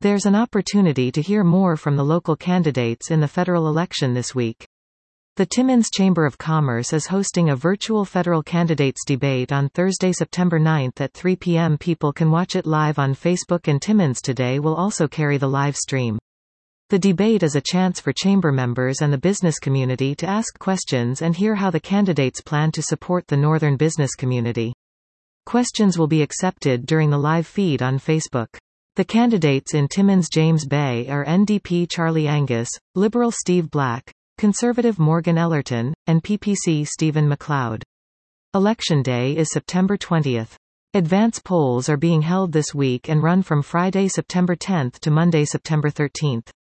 There's an opportunity to hear more from the local candidates in the federal election this week. The Timmins Chamber of Commerce is hosting a virtual federal candidates debate on Thursday, September 9 at 3 p.m. People can watch it live on Facebook, and Timmins Today will also carry the live stream. The debate is a chance for chamber members and the business community to ask questions and hear how the candidates plan to support the northern business community. Questions will be accepted during the live feed on Facebook. The candidates in Timmins James Bay are NDP Charlie Angus, Liberal Steve Black, Conservative Morgan Ellerton, and PPC Stephen MacLeod. Election Day is September 20. Advance polls are being held this week and run from Friday, September 10 to Monday, September 13.